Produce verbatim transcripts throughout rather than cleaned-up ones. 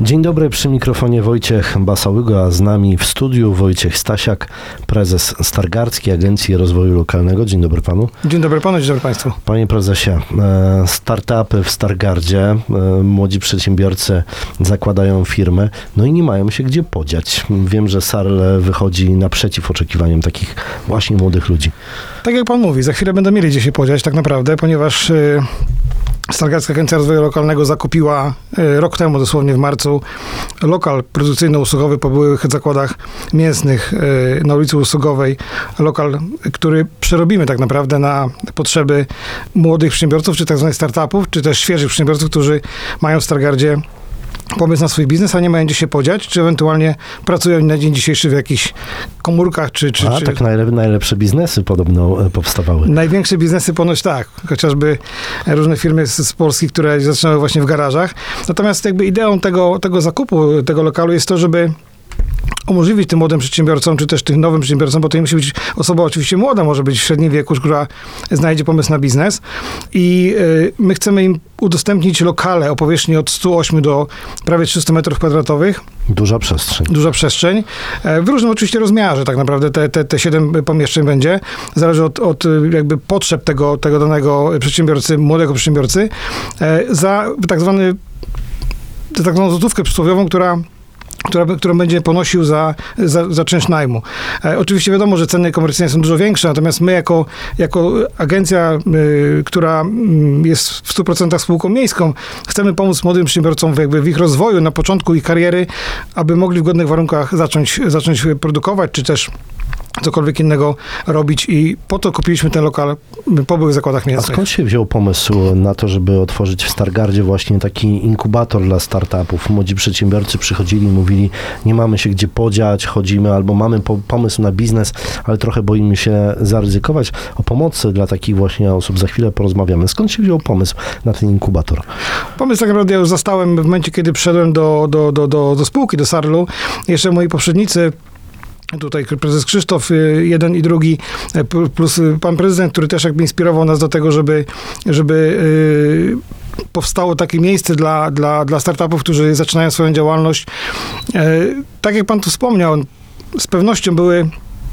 Dzień dobry, przy mikrofonie Wojciech Basałyga, a z nami w studiu Wojciech Stasiak, prezes Stargardzkiej Agencji Rozwoju Lokalnego. Dzień dobry panu. Dzień dobry panu, dzień dobry państwu. Panie prezesie, startupy w Stargardzie, młodzi przedsiębiorcy zakładają firmy, no i nie mają się gdzie podziać. Wiem, że S A R L wychodzi naprzeciw oczekiwaniom takich właśnie młodych ludzi. Tak jak pan mówi, za chwilę będą mieli gdzie się podziać tak naprawdę, ponieważ yy... Stargardzka Agencja Rozwoju Lokalnego zakupiła y, rok temu, dosłownie w marcu, lokal produkcyjno-usługowy po byłych zakładach mięsnych y, na ulicy Usługowej. Lokal, który przerobimy tak naprawdę na potrzeby młodych przedsiębiorców, czy tak zwanych startupów, czy też świeżych przedsiębiorców, którzy mają w Stargardzie pomysł na swój biznes, a nie mają gdzie się podziać, czy ewentualnie pracują na dzień dzisiejszy w jakichś komórkach, czy... czy a czy... tak najlep- najlepsze biznesy podobno powstawały. Największe biznesy ponoć tak, chociażby różne firmy z, z Polski, które zaczynały właśnie w garażach. Natomiast jakby ideą tego, tego zakupu, tego lokalu jest to, żeby umożliwić tym młodym przedsiębiorcom, czy też tym nowym przedsiębiorcom, bo to nie musi być osoba oczywiście młoda, może być w średnim wieku, która znajdzie pomysł na biznes. I y, my chcemy im udostępnić lokale o powierzchni od stu ośmiu do prawie trzystu metrów kwadratowych. Duża przestrzeń. Duża przestrzeń. W różnym oczywiście rozmiarze tak naprawdę te, te, te siedem pomieszczeń będzie. Zależy od, od jakby potrzeb tego, tego danego przedsiębiorcy, młodego przedsiębiorcy. Za tak zwany, za tak zwaną złotówkę przysłowiową, która Która, którą będzie ponosił za, za, za czynsz najmu. E, oczywiście wiadomo, że ceny komercyjne są dużo większe, natomiast my jako, jako agencja, y, która y, jest w stu procentach spółką miejską, chcemy pomóc młodym przedsiębiorcom w, jakby w ich rozwoju, na początku ich kariery, aby mogli w godnych warunkach zacząć, zacząć produkować, czy też cokolwiek innego robić i po to kupiliśmy ten lokal po byłych zakładach mięsnych. A skąd się wziął pomysł na to, żeby otworzyć w Stargardzie właśnie taki inkubator dla startupów? Młodzi przedsiębiorcy przychodzili i mówili, nie mamy się gdzie podziać, chodzimy albo mamy po- pomysł na biznes, ale trochę boimy się zaryzykować. O pomocy dla takich właśnie osób za chwilę porozmawiamy. Skąd się wziął pomysł na ten inkubator? Pomysł tak naprawdę ja już zastałem w momencie, kiedy przyszedłem do, do, do, do, do spółki, do S A R L-u. Jeszcze moi poprzednicy, tutaj prezes Krzysztof, jeden i drugi, plus pan prezydent, który też jakby inspirował nas do tego, żeby, żeby yy, powstało takie miejsce dla, dla, dla startupów, którzy zaczynają swoją działalność. Yy, tak jak pan tu wspomniał, z pewnością były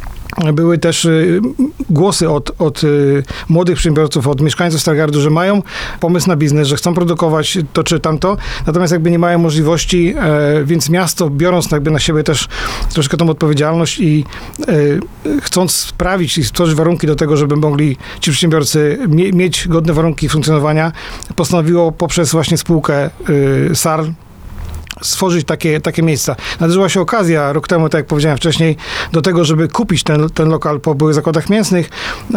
Były też y, głosy od, od y, młodych przedsiębiorców, od mieszkańców Stargardu, że mają pomysł na biznes, że chcą produkować to czy tamto, natomiast jakby nie mają możliwości, e, więc miasto, biorąc jakby na siebie też troszkę tą odpowiedzialność i e, chcąc sprawić i stworzyć warunki do tego, żeby mogli ci przedsiębiorcy mie- mieć godne warunki funkcjonowania, postanowiło poprzez właśnie spółkę y, S A R L stworzyć takie, takie miejsca. Nadarzyła się okazja rok temu, tak jak powiedziałem wcześniej, do tego, żeby kupić ten, ten lokal po byłych zakładach mięsnych e,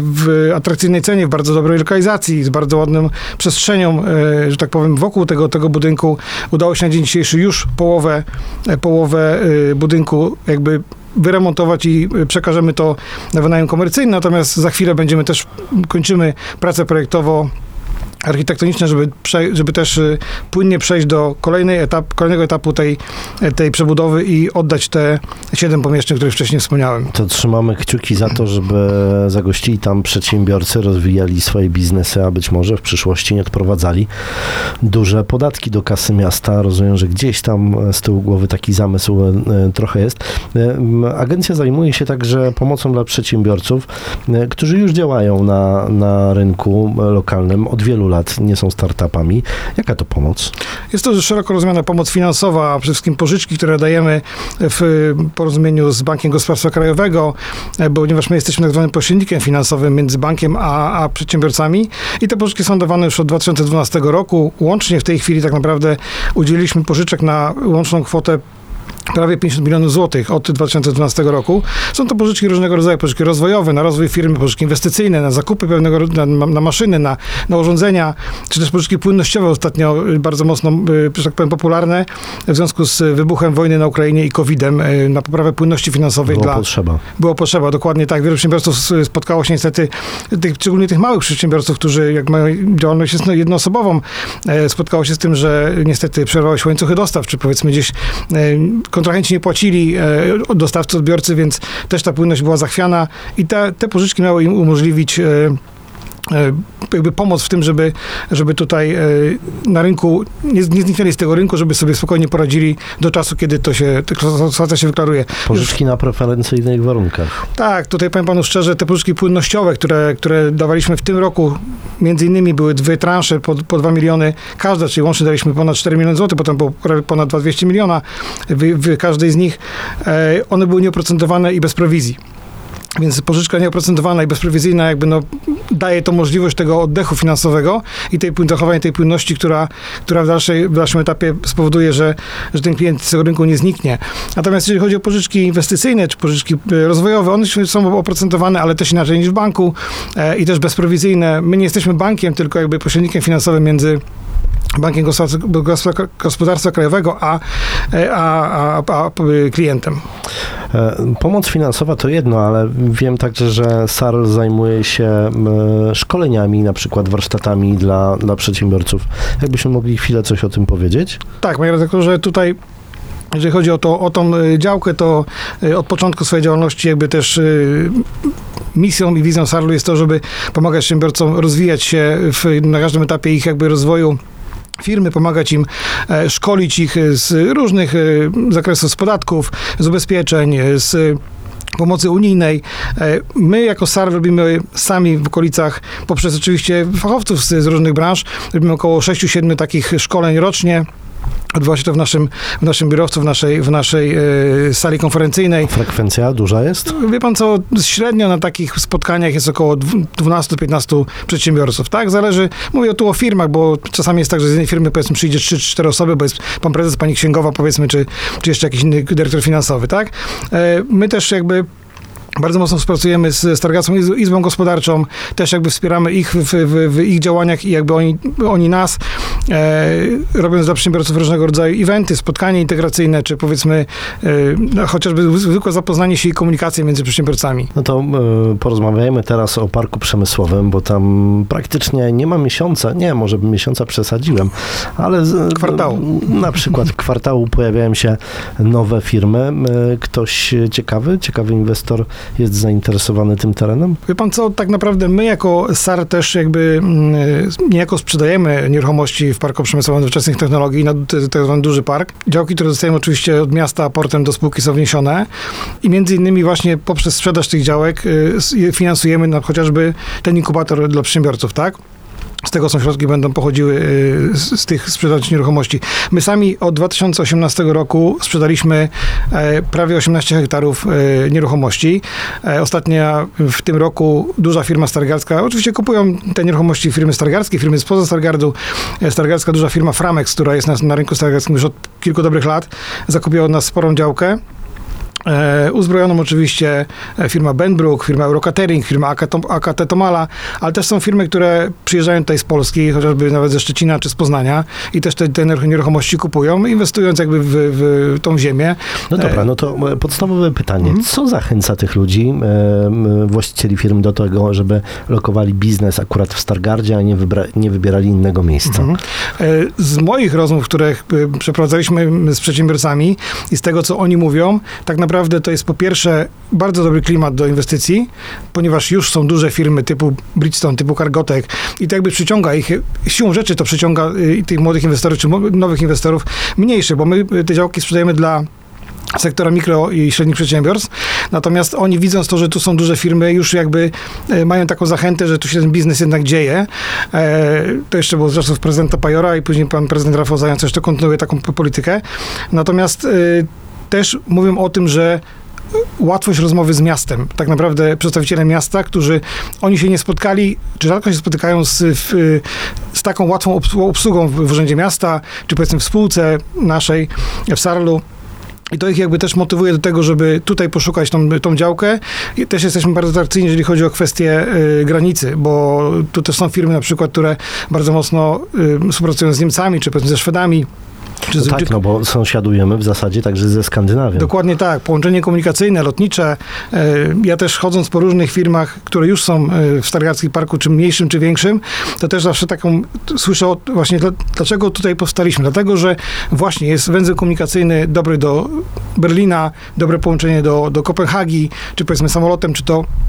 w atrakcyjnej cenie, w bardzo dobrej lokalizacji, z bardzo ładną przestrzenią, e, że tak powiem, wokół tego, tego budynku. Udało się na dzień dzisiejszy już połowę, e, połowę e, budynku jakby wyremontować i przekażemy to na wynajem komercyjny, natomiast za chwilę będziemy też, kończymy pracę projektowo architektoniczne, żeby, prze, żeby też płynnie przejść do kolejnej etap, kolejnego etapu tej, tej przebudowy i oddać te siedem pomieszczeń, o których wcześniej wspomniałem. To trzymamy kciuki za to, żeby zagościli tam przedsiębiorcy, rozwijali swoje biznesy, a być może w przyszłości nie odprowadzali duże podatki do kasy miasta. Rozumiem, że gdzieś tam z tyłu głowy taki zamysł trochę jest. Agencja zajmuje się także pomocą dla przedsiębiorców, którzy już działają na, na rynku lokalnym od wielu lat. Nie są startupami. Jaka to pomoc? Jest to szeroko rozumiana pomoc finansowa, a przede wszystkim pożyczki, które dajemy w porozumieniu z Bankiem Gospodarstwa Krajowego, ponieważ my jesteśmy tak zwanym pośrednikiem finansowym między bankiem a, a przedsiębiorcami i te pożyczki są dawane już od dwa tysiące dwunastego roku. Łącznie w tej chwili tak naprawdę udzieliliśmy pożyczek na łączną kwotę prawie pięćdziesiąt milionów złotych od dwa tysiące dwunastego roku. Są to pożyczki różnego rodzaju, pożyczki rozwojowe, na rozwój firmy, pożyczki inwestycyjne, na zakupy pewnego na, na maszyny, na, na urządzenia, czy też pożyczki płynnościowe ostatnio bardzo mocno, że tak powiem, popularne w związku z wybuchem wojny na Ukrainie i kowidem na poprawę płynności finansowej. Było dla, potrzeba. Było potrzeba, dokładnie tak. Wielu przedsiębiorców spotkało się niestety, tych, szczególnie tych małych przedsiębiorców, którzy jak mają działalność jednoosobową, spotkało się z tym, że niestety przerwały się łańcuchy dostaw, czy powiedzmy gdzieś kontrahenci nie płacili, e, dostawcy, odbiorcy, więc też ta płynność była zachwiana i te, te pożyczki miały im umożliwić e, jakby pomoc w tym, żeby, żeby tutaj na rynku, nie, nie zniknęli z tego rynku, żeby sobie spokojnie poradzili do czasu, kiedy to się, ta sytuacja się wyklaruje. Pożyczki Już, na preferencyjnych warunkach. Tak, tutaj powiem panu szczerze, te pożyczki płynnościowe, które, które dawaliśmy w tym roku, między innymi były dwie transze po, po dwa miliony każda, czyli łącznie daliśmy ponad cztery miliony złotych, potem było ponad dwieście miliona w, w każdej z nich. One były nieoprocentowane i bez prowizji. Więc pożyczka nieoprocentowana i bezprowizyjna jakby no, daje to możliwość tego oddechu finansowego i tej zachowania tej płynności, która, która w, dalszej, w dalszym etapie spowoduje, że, że ten klient z tego rynku nie zniknie. Natomiast jeżeli chodzi o pożyczki inwestycyjne czy pożyczki rozwojowe, one są oprocentowane, ale też inaczej niż w banku e, i też bezprowizyjne. My nie jesteśmy bankiem, tylko jakby pośrednikiem finansowym między Bankiem Gospodarstwa Krajowego a, a, a, a klientem. Pomoc finansowa to jedno, ale wiem także, że S A R L zajmuje się szkoleniami, na przykład warsztatami dla, dla przedsiębiorców. Jakbyśmy mogli chwilę coś o tym powiedzieć? Tak, panie redaktorze, tutaj jeżeli chodzi o, to, o tą działkę, to od początku swojej działalności jakby też misją i wizją S A R L-u jest to, żeby pomagać przedsiębiorcom rozwijać się w, na każdym etapie ich jakby rozwoju firmy, pomagać im, e, szkolić ich z różnych e, zakresów, z podatków, z ubezpieczeń, z pomocy unijnej. E, my jako S A R L robimy sami w okolicach, poprzez oczywiście fachowców z, z różnych branż, robimy około sześć siedem takich szkoleń rocznie. Odbywa się to w naszym, w naszym biurowcu, w naszej, w naszej e, sali konferencyjnej. Frekwencja duża jest? Wie pan co, średnio na takich spotkaniach jest około dwanaście do piętnastu przedsiębiorców, tak? Zależy, mówię tu o firmach, bo czasami jest tak, że z jednej firmy powiedzmy przyjdzie trzy cztery osoby, bo jest pan prezes, pani księgowa powiedzmy, czy, czy jeszcze jakiś inny dyrektor finansowy, tak? E, my też jakby bardzo mocno współpracujemy z Stargardzką Izbą Gospodarczą, też jakby wspieramy ich w, w, w ich działaniach i jakby oni, oni nas, e, robiąc dla przedsiębiorców różnego rodzaju eventy, spotkania integracyjne, czy powiedzmy e, no, chociażby zwykłe zapoznanie się i komunikację między przedsiębiorcami. No to e, porozmawiajmy teraz o parku przemysłowym, bo tam praktycznie nie ma miesiąca, nie, może miesiąca przesadziłem, ale z, kwartału. Na przykład w kwartału pojawiają się nowe firmy. E, ktoś ciekawy, ciekawy inwestor jest zainteresowany tym terenem? Wie pan co, tak naprawdę my jako S A R też jakby niejako sprzedajemy nieruchomości w Parku Przemysłowym Nowoczesnych Technologii na tak zwany duży park. Działki, które dostajemy oczywiście od miasta, portem do spółki są wniesione i między innymi właśnie poprzez sprzedaż tych działek finansujemy na chociażby ten inkubator dla przedsiębiorców, tak? Z tego są środki, będą pochodziły z, z tych sprzedaży nieruchomości. My sami od dwa tysiące osiemnastego roku sprzedaliśmy e, prawie osiemnaście hektarów e, nieruchomości. E, ostatnia w tym roku duża firma stargardzka, oczywiście kupują te nieruchomości firmy stargardzkie, firmy spoza Stargardu. E, stargardzka duża firma Framex, która jest na, na rynku stargardzkim już od kilku dobrych lat, zakupiła od nas sporą działkę. E, uzbrojoną oczywiście firma Benbrook, firma Eurocatering, firma A K T Tomala, ale też są firmy, które przyjeżdżają tutaj z Polski, chociażby nawet ze Szczecina czy z Poznania i też te, te nieruchomości kupują, inwestując jakby w, w tą ziemię. No dobra, no to podstawowe pytanie. Mhm. Co zachęca tych ludzi, e, właścicieli firm do tego, żeby lokowali biznes akurat w Stargardzie, a nie, wybra- nie wybierali innego miejsca? Mhm. E, z moich rozmów, które przeprowadzaliśmy z przedsiębiorcami i z tego, co oni mówią, tak naprawdę Naprawdę to jest po pierwsze bardzo dobry klimat do inwestycji, ponieważ już są duże firmy typu Bridgestone, typu Cargotec i to jakby przyciąga ich, siłą rzeczy to przyciąga tych młodych inwestorów czy nowych inwestorów mniejszych, bo my te działki sprzedajemy dla sektora mikro i średnich przedsiębiorstw, natomiast oni widząc to, że tu są duże firmy, już jakby e, mają taką zachętę, że tu się ten biznes jednak dzieje. E, to jeszcze było z czasów prezydenta Pajora i później pan prezydent Rafał Zając jeszcze kontynuuje taką politykę. Natomiast e, też mówią o tym, że łatwość rozmowy z miastem, tak naprawdę przedstawiciele miasta, którzy oni się nie spotkali, czy rzadko się spotykają z, w, z taką łatwą obsługą w Urzędzie Miasta, czy powiedzmy w spółce naszej, w S A R L-u. I to ich jakby też motywuje do tego, żeby tutaj poszukać tą, tą działkę. I też jesteśmy bardzo atrakcyjni, jeżeli chodzi o kwestię y, granicy, bo tu też są firmy na przykład, które bardzo mocno y, współpracują z Niemcami, czy powiedzmy ze Szwedami. No z... tak, no bo sąsiadujemy w zasadzie także ze Skandynawią. Dokładnie tak. Połączenie komunikacyjne, lotnicze. Ja też chodząc po różnych firmach, które już są w Stargardzkim Parku, czy mniejszym, czy większym, to też zawsze taką słyszę o, właśnie dlaczego tutaj powstaliśmy. Dlatego, że właśnie jest węzeł komunikacyjny dobry do Berlina, dobre połączenie do, do Kopenhagi, czy powiedzmy samolotem, czy to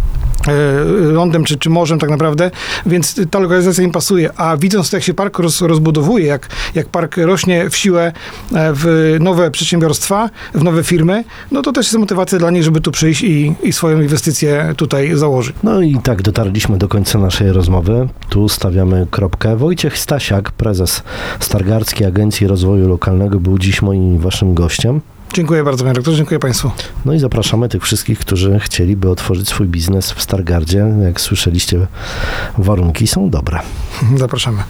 lądem czy, czy morzem tak naprawdę, więc ta lokalizacja im pasuje, a widząc to, jak się park roz, rozbudowuje, jak, jak park rośnie w siłę w nowe przedsiębiorstwa, w nowe firmy, no to też jest motywacja dla nich, żeby tu przyjść i, i swoją inwestycję tutaj założyć. No i tak dotarliśmy do końca naszej rozmowy. Tu stawiamy kropkę. Wojciech Stasiak, prezes Stargardzkiej Agencji Rozwoju Lokalnego, był dziś moim i waszym gościem. Dziękuję bardzo, panie rektorze, dziękuję państwu. No i zapraszamy tych wszystkich, którzy chcieliby otworzyć swój biznes w Stargardzie. Jak słyszeliście, warunki są dobre. Zapraszamy.